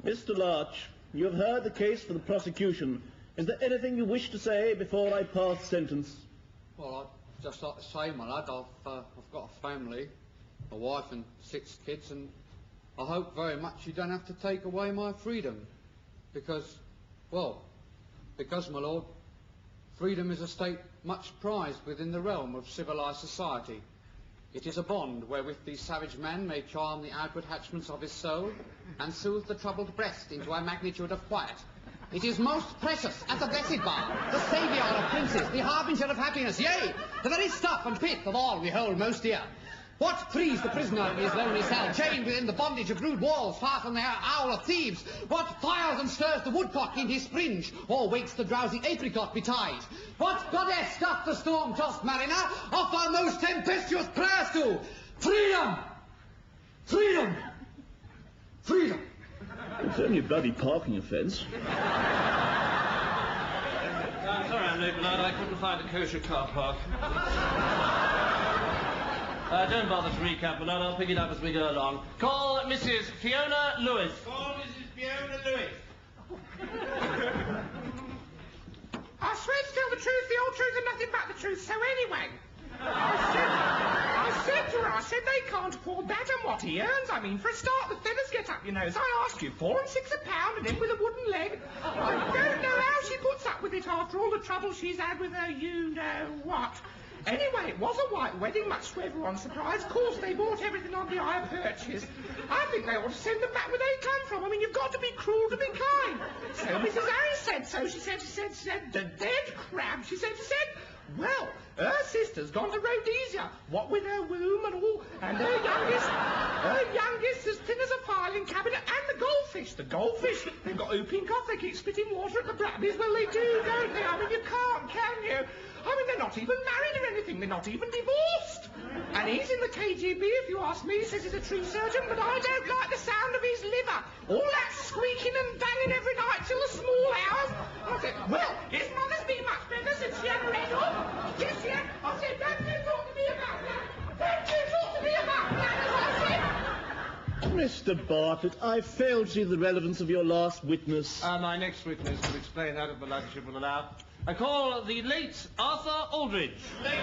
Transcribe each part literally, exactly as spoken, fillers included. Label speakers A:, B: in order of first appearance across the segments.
A: Mister Larch, you have heard the case for the prosecution. Is there anything you wish to say before I pass sentence?
B: Well, I'd just like to say, my lad, I've, uh, I've got a family, a wife and six kids, and I hope very much you don't have to take away my freedom. Because, well, because, my lord, freedom is a state much prized within the realm of civilised society. It is a bond wherewith the savage man may charm the outward hatchments of his soul and soothe the troubled breast into a magnitude of quiet. It is most precious as a blessed balm, the saviour of princes, the harbinger of happiness, yea, the very stuff and pith of all we hold most dear. What frees the prisoner in his lonely cell, chained within the bondage of rude walls, far from the owl of thieves? What fires and stirs the woodcock in his springe, or wakes the drowsy apricot betide? What goddess doth the storm-tossed mariner offer most tempestuous prayers to? Freedom! Freedom! Freedom!
A: It's only a bloody parking offence.
C: Uh, sorry I'm late, Bernard. I couldn't find a kosher car park. Uh, don't bother to recap, Bernard. I'll pick it up as we go along. Call Missus Fiona Lewis.
D: Call Missus Fiona Lewis.
E: I swear to tell the truth, the whole truth, and nothing but the truth. So anyway, I said, I said to her, I said they can't afford that and what he earns. I mean, for a start, the feathers get up your nose. I ask you, four and six a pound, and then with a wooden leg. I don't know how she puts up with it after all the trouble she's had with her you-know-what. Anyway, it was a white wedding, much to everyone's surprise. Of course, they bought everything on the hire purchase. I think they ought to send them back where they come from. I mean, you've got to be cruel to be kind. So Missus Harris said so. She said, she said, she said, the dead crab. She said, she said, well, her sister's gone to Rhodesia, what with her womb and all, and her youngest, her youngest as thin as a filing cabinet, and the goldfish. The goldfish, they've got whooping cough, they keep spitting water at the brabbies. Well, they do, don't they? I mean, you can't, can you? I mean, they're not even married or anything. They're not even divorced. And he's in the K G B, if you ask me. He says he's a tree surgeon, but I don't like the sound of his liver. All that squeaking and banging every night till the small hours. I said, well, his mother's been much better since she had red up. Yes, she had. I said, don't you talk to me about that. Don't you talk to me about that, as I said.
A: Mister Bartlett, I fail to see the relevance of your last witness.
C: Uh, my next witness will explain that if the ladyship will allow. I call the late Arthur Aldridge.
A: Late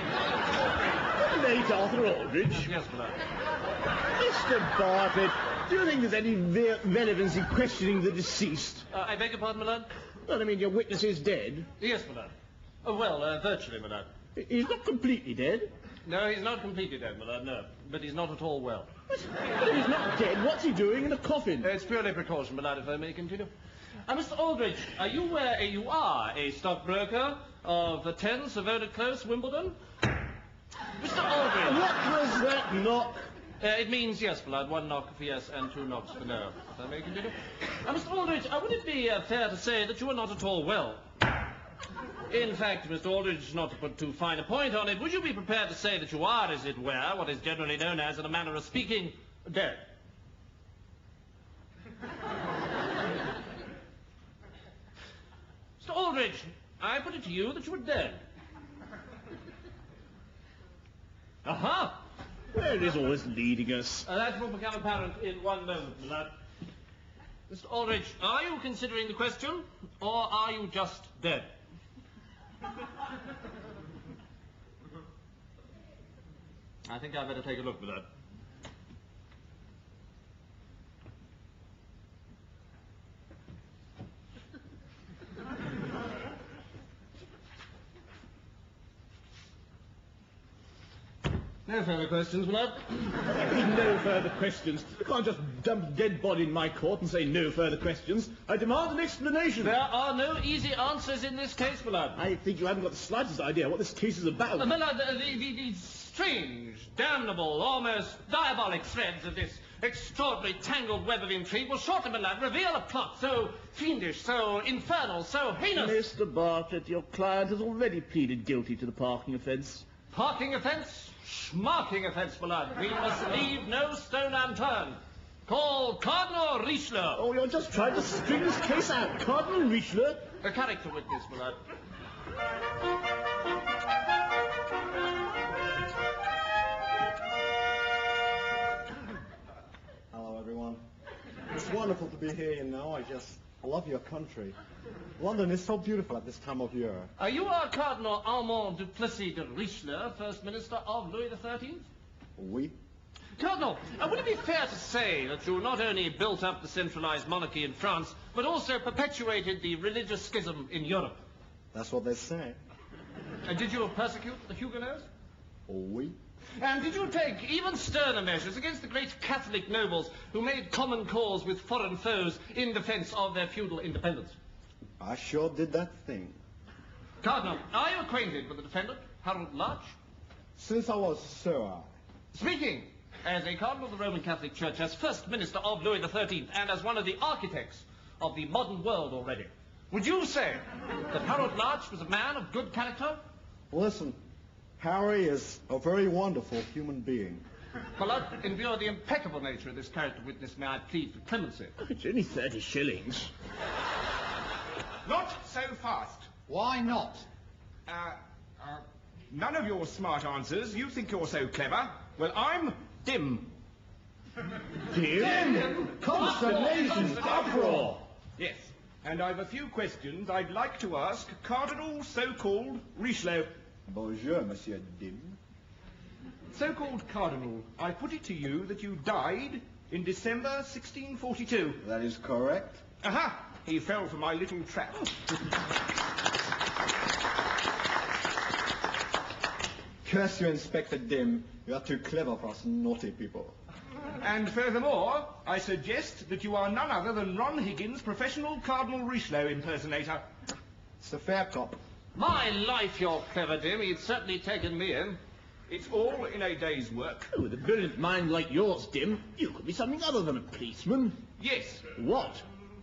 A: Arthur Aldridge?
C: Yes, Bernard.
A: Mister Bartlett, do you think there's any re relevance in questioning the deceased?
C: Uh, I beg your pardon, Bernard?
A: Well, I mean, your witness is dead.
C: Yes, Bernard. Oh, well, uh, virtually, Bernard.
A: He's not completely dead.
C: No, he's not completely dead, Bernard, no. But he's not at all well.
A: But if he's not dead, what's he doing in a coffin?
C: Uh, it's purely precaution, Bernard, if I may continue. Uh, Mister Aldridge, are you where you are a stockbroker of the ten Savona Close, Wimbledon? Mister Aldridge.
A: What was that knock?
C: Uh, it means yes, Bernard. One knock for yes and two knocks for no. If I may continue. Uh, Mister Aldridge, uh, would it be uh, fair to say that you are not at all well? In fact, Mister Aldridge, not to put too fine a point on it, would you be prepared to say that you are, as it were, what is generally known as, in a manner of speaking, dead? Mister Aldridge, I put it to you that you were dead. Aha!
A: Where is all this leading us?
C: Uh, that will become apparent in one moment, my lad. Mister Aldridge, are you considering the question, or are you just dead? I think I'd better take a look, my lad. No further questions, my lad.
A: No further questions. You can't just dump a dead body in my court and say no further questions. I demand an explanation.
C: There are no easy answers in this case, my lad.
A: I think you haven't got the slightest idea what this case is about.
C: Uh, my lad, the, the, the, the strange, damnable, almost diabolic threads of this extraordinary tangled web of intrigue will shortly, my lad, reveal a plot so fiendish, so infernal, so heinous.
A: Mister Bartlett, your client has already pleaded guilty to the parking offence.
C: Parking offence? Schmarking offence, my lad. We must leave no stone unturned. Call Cardinal Richelieu.
A: Oh, you're just trying to string this case out. Cardinal Richelieu?
C: A character witness, my lad.
F: Hello, everyone. it's wonderful to be here, you know. I just love your country. London is so beautiful at this time of year.
C: Uh, you are Cardinal Armand Duplessis de Richelieu, First Minister of Louis the thirteenth?
F: Oui.
C: Cardinal, uh, would it be fair to say that you not only built up the centralized monarchy in France, but also perpetuated the religious schism in Europe?
F: That's what they say.
C: And did you persecute the Huguenots?
F: Oui.
C: And did you take even sterner measures against the great Catholic nobles who made common cause with foreign foes in defense of their feudal independence?
F: I sure did that thing.
C: Cardinal, are you acquainted with the defendant, Harold Larch?
F: Since I was Sir,
C: Speaking as a Cardinal of the Roman Catholic Church, as First Minister of Louis the thirteenth, and as one of the architects of the modern world already, would you say that Harold Larch was a man of good character?
F: listen, Harry is a very wonderful human being.
C: Well, uh, in view of the impeccable nature of this character witness, may I plead for clemency?
A: It's only thirty shillings.
E: Not so fast.
B: Why not?
E: Uh, uh, none of your smart answers. You think you're so clever. Well, I'm dim.
A: Dim? Consternation, uproar.
E: Yes. And I've a few questions I'd like to ask Cardinal so-called Richelieu.
F: Bonjour, Monsieur Dim.
E: So-called Cardinal, I put it to you that you died in December sixteen forty-two.
F: That is correct.
E: Aha! He fell for my little trap.
F: Curse you, Inspector Dim. You are too clever for us naughty people.
E: And furthermore, I suggest that you are none other than Ron Higgins, professional Cardinal Richelieu impersonator.
F: It's a fair cop.
C: My life, you're clever, Dim. He'd certainly taken me in.
E: It's all in a day's work.
A: Oh, with a brilliant mind like yours, Dim, you could be something other than a policeman.
E: Yes.
A: What?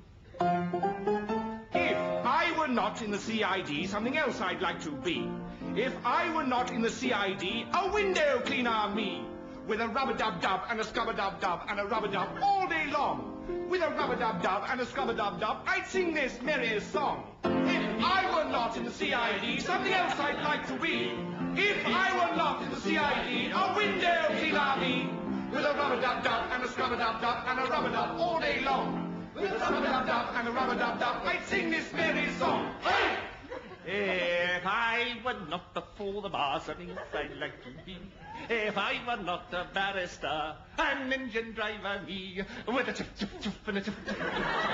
E: If I were not in the C I D, something else I'd like to be. If I were not in the C I D, a window cleaner me. With a rub-a-dub-dub and a scrub-a-dub-dub and a rub-a-dub all day long. With a rub-a-dub-dub and a scrub-a-dub-dub, I'd sing this merry song. If I were not in the C I D, something else I'd like to be. If I were not in the C I D, a window cleaner me. With a rub-a-dub-dub and a scrub-a-dub-dub and a rub-a-dub all day long. With a rub-a-dub-dub and a rub-a-dub-dub, I'd sing this merry song. Hey!
C: If I were not before the bar, something else I'd like to be. If I were not a barrister, an engine driver me, with a chuff chuff chuff and a chuff chuff.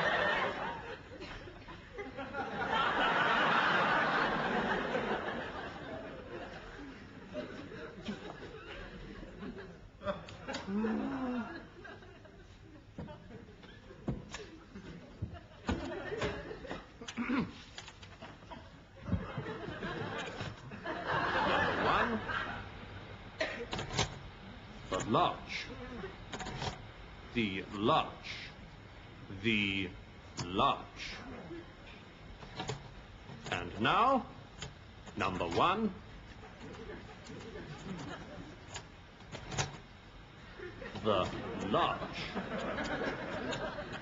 C: One. The larch. The larch. The larch. And now, number one. The larch.